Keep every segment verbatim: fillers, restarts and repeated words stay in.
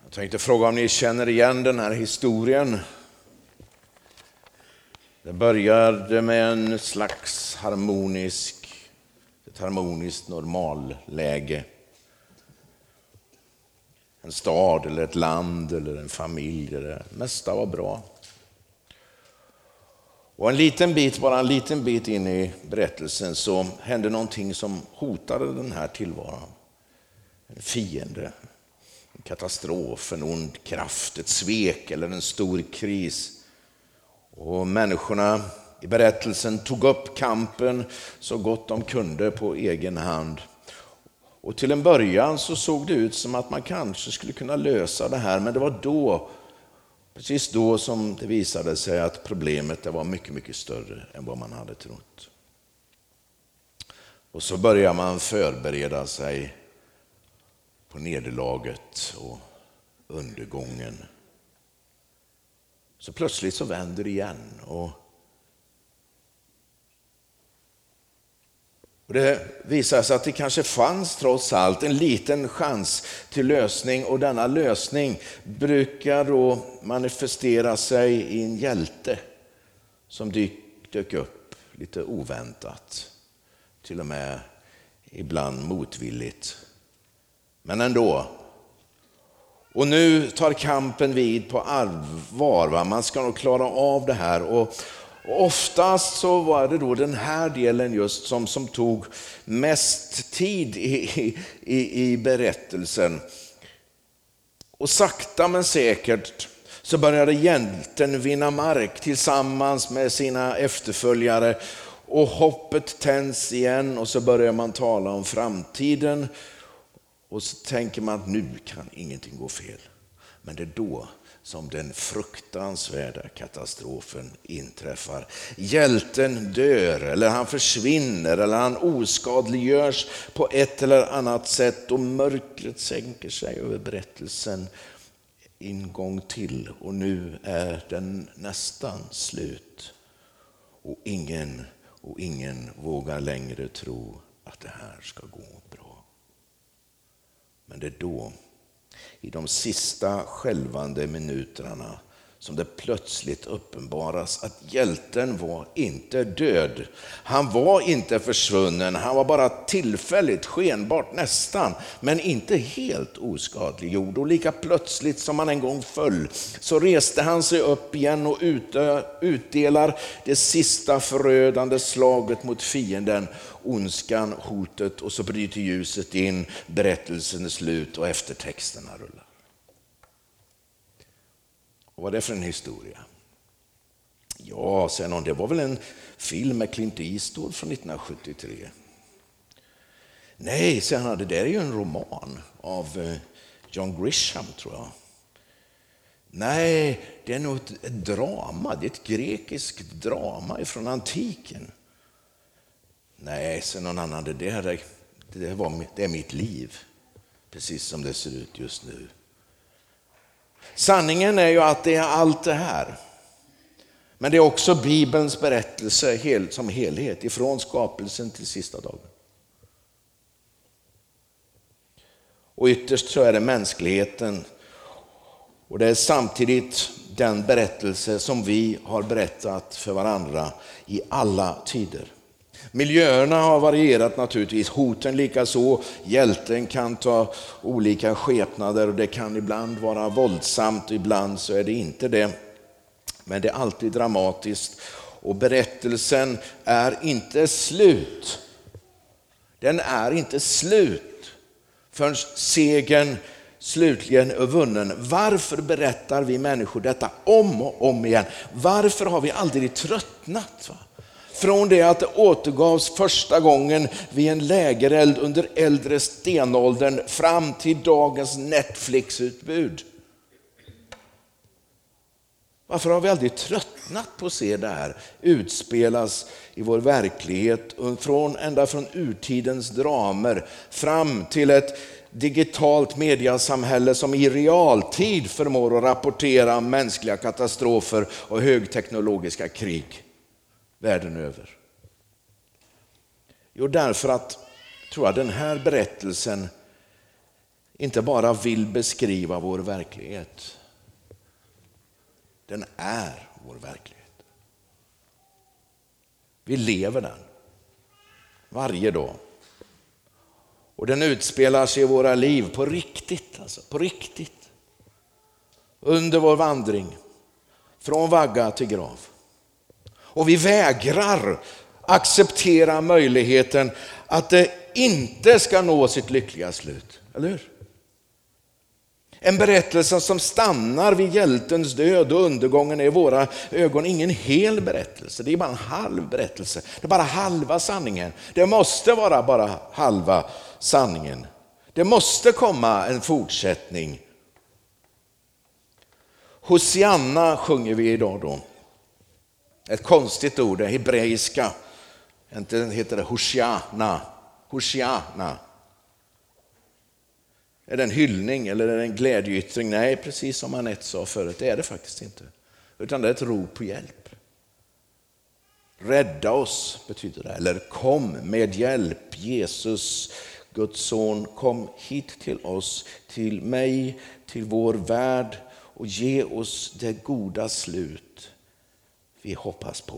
Jag tänkte fråga om ni känner igen den här historien. Det började med en slags harmonisk, ett harmoniskt normalläge. En stad eller ett land eller en familj där det mesta var bra. Och en liten bit, bara en liten bit in i berättelsen så hände någonting som hotade den här tillvaron. En fiende, en katastrof, en ond kraft, ett svek eller en stor kris. Och människorna i berättelsen tog upp kampen så gott de kunde på egen hand. Och till en början så såg det ut som att man kanske skulle kunna lösa det här, men det var då, precis då som det visade sig att problemet det var mycket, mycket större än vad man hade trott. Och så börjar man förbereda sig på nederlaget och undergången. Så plötsligt så vänder det igen och, och det visar sig att det kanske fanns trots allt en liten chans till lösning, och denna lösning brukar då manifestera sig i en hjälte som dyk, dök upp lite oväntat, till och med ibland motvilligt, men ändå. Och nu tar kampen vid på allvar. Va? Man ska nog klara av det här. Och, och oftast så var det då den här delen just som, som tog mest tid i, i, i berättelsen. Och sakta men säkert så började hjälten vinna mark tillsammans med sina efterföljare. Och hoppet tänds igen och så börjar man tala om framtiden. Och så tänker man att nu kan ingenting gå fel. Men det är då som den fruktansvärda katastrofen inträffar. Hjälten dör, eller han försvinner, eller han oskadliggörs på ett eller annat sätt. Och mörkret sänker sig över berättelsen en gång till. Och nu är den nästan slut. Och ingen, och ingen vågar längre tro att det här ska gå bra. Men det är då, i de sista skälvande minuterna, som det plötsligt uppenbaras att hjälten var inte död. Han var inte försvunnen, han var bara tillfälligt, skenbart nästan, men inte helt oskadliggjord. Och lika plötsligt som han en gång föll så reste han sig upp igen och utdelar det sista förödande slaget mot fienden, ondskan, hotet, och så bryter ljuset in, berättelsen är slut och eftertexterna rullar. Och vad är det för en historia? Ja, säger någon, det var väl en film med Clint Eastwood från nittonhundrasjuttiotre. Nej, säger han, det där är ju en roman av John Grisham, tror jag. Nej, det är nog ett drama, det är ett grekiskt drama från antiken. Nej, säger någon annan, det där det, var, det är mitt liv, precis som det ser ut just nu. Sanningen är ju att det är allt det här. Men det är också Bibelns berättelse hel, som helhet, ifrån skapelsen till sista dagen. Och ytterst så är det mänskligheten. Och det är samtidigt den berättelse som vi har berättat för varandra i alla tider. Miljöerna har varierat naturligtvis, hoten lika så. Hjälten kan ta olika skepnader och det kan ibland vara våldsamt och ibland så är det inte det. Men det är alltid dramatiskt och berättelsen är inte slut. Den är inte slut förrän segern slutligen är vunnen. Varför berättar vi människor detta om och om igen? Varför har vi aldrig tröttnat, va? Från det att det återgavs första gången vid en lägereld under äldre stenåldern fram till dagens Netflix-utbud. Varför har vi aldrig tröttnat på att se det här utspelas i vår verklighet, från, ända från urtidens dramer fram till ett digitalt mediasamhälle som i realtid förmår att rapportera mänskliga katastrofer och högteknologiska krig världen över? Jo, därför att, tror jag, den här berättelsen inte bara vill beskriva vår verklighet. Den är vår verklighet. Vi lever den varje dag. Och den utspelar sig i våra liv på riktigt. Alltså, på riktigt. Under vår vandring. Från vagga till grav. Och vi vägrar acceptera möjligheten att det inte ska nå sitt lyckliga slut. Eller hur? En berättelse som stannar vid hjältens död och undergången är i våra ögon ingen hel berättelse. Det är bara en halv berättelse. Det är bara halva sanningen. Det måste vara bara halva sanningen. Det måste komma en fortsättning. Hosianna sjunger vi idag då. Ett konstigt ord, det hebreiska. Inte heter det Hosianna. Hosianna. Är det en hyllning eller är det en glädjeyttring? Nej, precis som Anette sa förut, det är det faktiskt inte. Utan det är ett rop på hjälp. Rädda oss betyder det. Eller kom med hjälp. Jesus, Guds son, kom hit till oss, till mig, till vår värld och ge oss det goda slut vi hoppas på.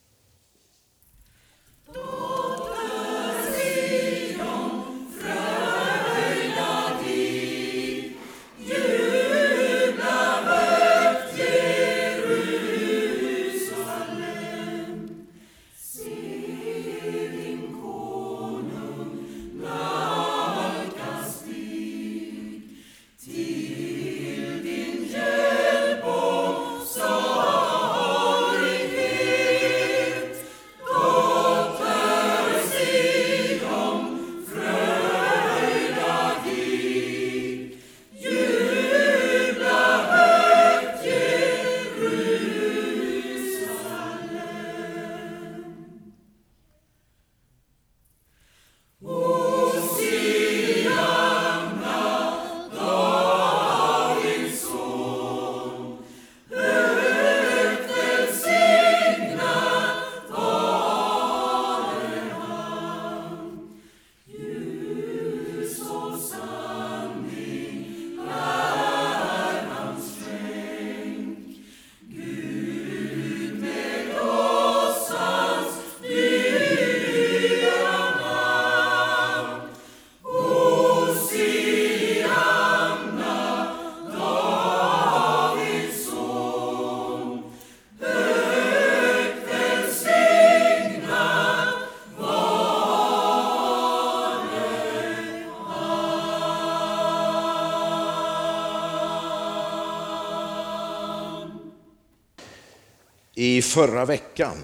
I förra veckan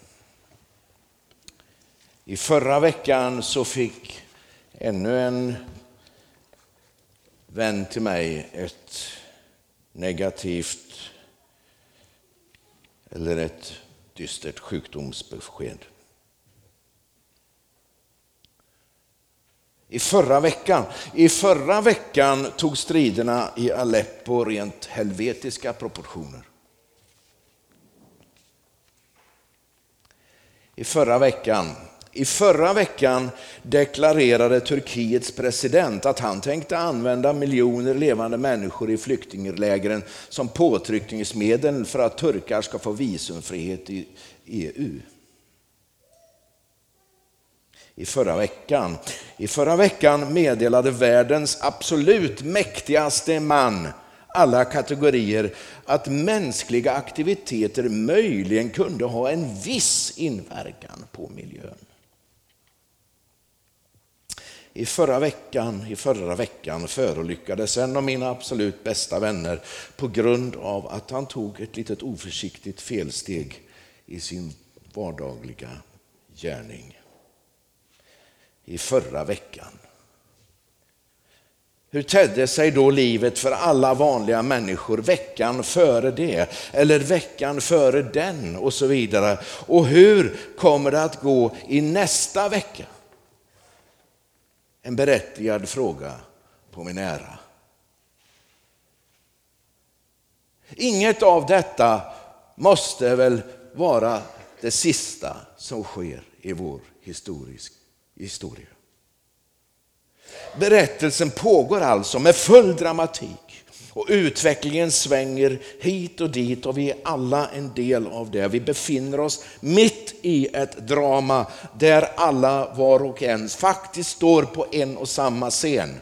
I förra veckan så fick ännu en vän till mig ett negativt eller ett dystert sjukdomsbesked. I förra veckan, I förra veckan tog striderna i Aleppo rent helvetiska proportioner. I förra veckan, I förra veckan deklarerade Turkiets president att han tänkte använda miljoner levande människor i flyktinglägren som påtryckningsmedel för att turkar ska få visumfrihet i E U. I förra veckan, I förra veckan meddelade världens absolut mäktigaste man alla kategorier att mänskliga aktiviteter möjligen kunde ha en viss inverkan på miljön. I förra veckan, i förra veckan förolyckades en av mina absolut bästa vänner på grund av att han tog ett litet oförsiktigt felsteg i sin vardagliga gärning. I förra veckan. Hur tedde sig då livet för alla vanliga människor veckan före det eller veckan före den och så vidare? Och hur kommer det att gå i nästa vecka? En berättigad fråga på min ära. Inget av detta måste väl vara det sista som sker i vår historisk historia. Berättelsen pågår alltså med full dramatik. Och utvecklingen svänger hit och dit och vi är alla en del av det. Vi befinner oss mitt i ett drama där alla var och en faktiskt står på en och samma scen.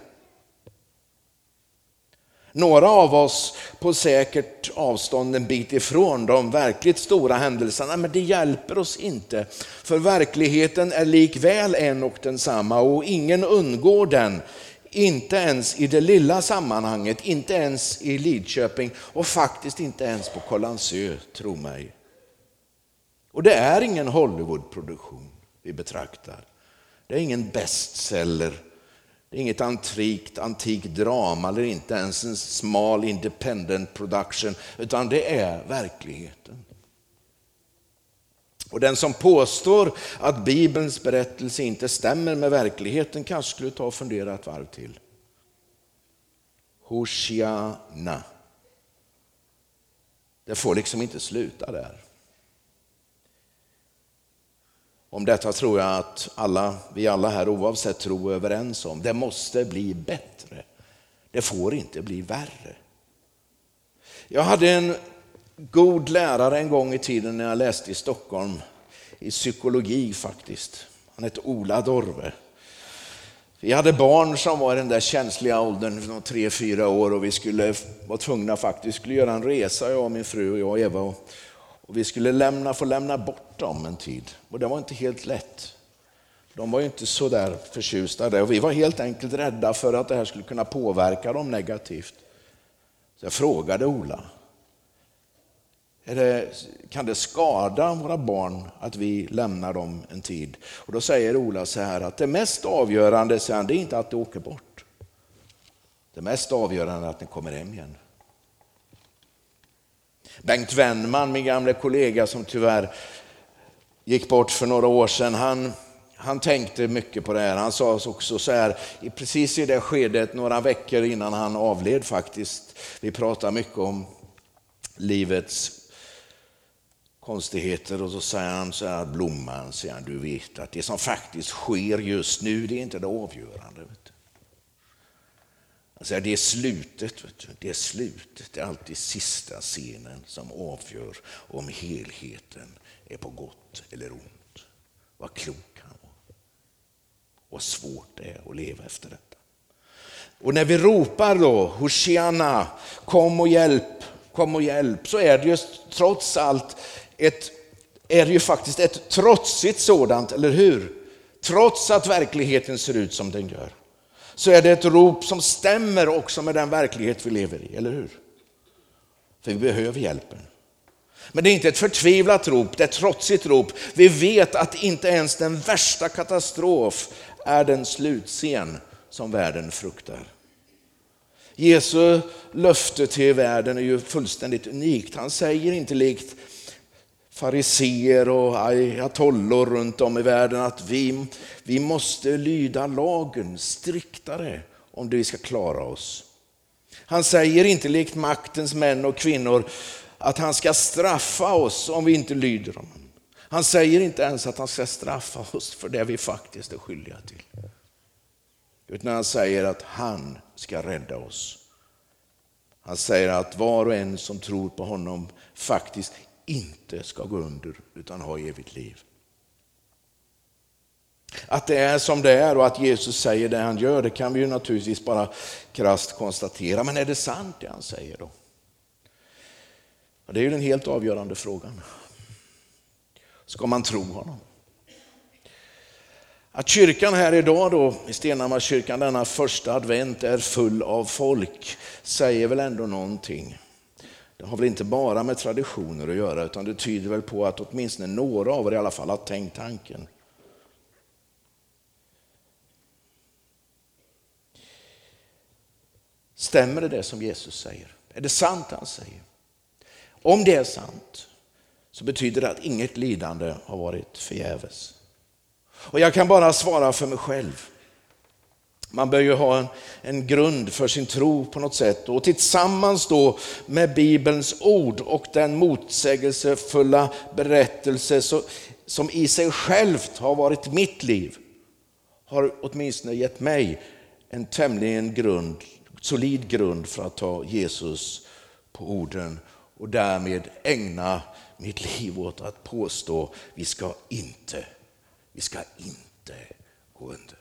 Några av oss på säkert avstånd en bit ifrån de verkligt stora händelserna, men det hjälper oss inte. För verkligheten är likväl en och densamma och ingen undgår den. Inte ens i det lilla sammanhanget, inte ens i Lidköping och faktiskt inte ens på Kållandsö, tro mig. Och det är ingen Hollywoodproduktion vi betraktar. Det är ingen bestseller. Det är inget antikt, antikt drama eller inte ens en smal independent production, utan det är verkligheten. Och den som påstår att Bibelns berättelse inte stämmer med verkligheten kanske skulle ta och fundera ett varv till. Hosianna. Det får liksom inte sluta där. Om detta tror jag att alla, vi alla här oavsett tro är överens om. Det måste bli bättre. Det får inte bli värre. Jag hade en god lärare en gång i tiden när jag läste i Stockholm. I psykologi faktiskt. Han hette Ola Dorve. Vi hade barn som var i den där känsliga åldern, tre, fyra år. Och vi skulle vara tvungna faktiskt. Vi skulle göra en resa, jag och min fru och jag och Eva. Och Och vi skulle lämna, få lämna bort dem en tid. Och det var inte helt lätt. De var ju inte så där förtjusta där. Och vi var helt enkelt rädda för att det här skulle kunna påverka dem negativt. Så jag frågade Ola. Är det, kan det skada våra barn att vi lämnar dem en tid? Och då säger Ola så här att det mest avgörande sen, det är inte att de åker bort. Det mest avgörande är att ni kommer hem igen. Bengt Wennman, min gamla kollega som tyvärr gick bort för några år sedan, han, han tänkte mycket på det här. Han sa också så här, precis i det skedet, några veckor innan han avled faktiskt. Vi pratar mycket om livets konstigheter och så säger han så här, Blomman, säger han, du vet att det som faktiskt sker just nu, det är inte det avgörande. Vet du. Alltså det är slutet, vet du. Det är slutet, det är alltid sista scenen som avgör om helheten är på gott eller ont. Vad klok han var. Och svårt det är att leva efter detta. Och när vi ropar då, Hosianna, kom och hjälp, kom och hjälp, så är det just trots allt ett, är det ju faktiskt ett trotsigt sådant, eller hur? Trots att verkligheten ser ut som den gör. Så är det ett rop som stämmer också med den verklighet vi lever i, eller hur? För vi behöver hjälpen. Men det är inte ett förtvivlat rop, det är ett trotsigt rop. Vi vet att inte ens den värsta katastrof är den slutscen som världen fruktar. Jesu löfte till världen är ju fullständigt unikt. Han säger inte likt fariseer och ayatollor runt om i världen att vi, vi måste lyda lagen striktare om det vi ska klara oss. Han säger inte likt maktens män och kvinnor att han ska straffa oss om vi inte lyder honom. Han säger inte ens att han ska straffa oss för det vi faktiskt är skyldiga till. Utan han säger att han ska rädda oss. Han säger att var och en som tror på honom faktiskt inte ska gå under utan ha evigt liv. Att det är som det är och att Jesus säger det han gör, det kan vi ju naturligtvis bara krasst konstatera. Men är det sant det han säger då? Det är ju den helt avgörande frågan. Ska man tro honom? Att kyrkan här idag då, i Stenhammarskyrkan, denna första advent är full av folk, säger väl ändå någonting. Det har väl inte bara med traditioner att göra, utan det tyder väl på att åtminstone några av er i alla fall har tänkt tanken. Stämmer det det som Jesus säger? Är det sant han säger? Om det är sant så betyder det att inget lidande har varit förgäves. Och jag kan bara svara för mig själv. Man bör ju ha en, en grund för sin tro på något sätt. Och tillsammans då med Bibelns ord och den motsägelsefulla berättelse så, som i sig självt har varit mitt liv, har åtminstone gett mig en tämligen grund, solid grund för att ta Jesus på orden och därmed ägna mitt liv åt att påstå vi ska inte, vi ska inte gå under.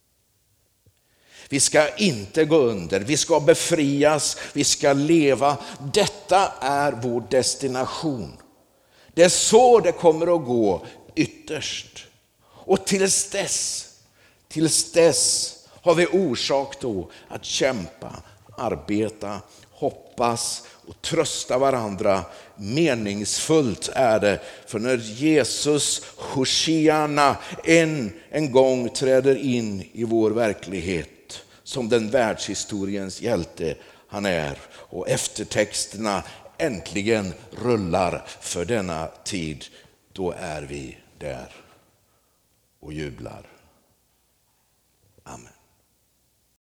Vi ska inte gå under, vi ska befrias, vi ska leva. Detta är vår destination. Det är så det kommer att gå ytterst. Och tills dess, tills dess har vi orsak då att kämpa, arbeta, hoppas och trösta varandra. Meningsfullt är det, för när Jesus Hosianna en, en gång träder in i vår verklighet som den världshistoriens hjälte han är, och eftertexterna äntligen rullar för denna tid, då är vi där och jublar. Amen.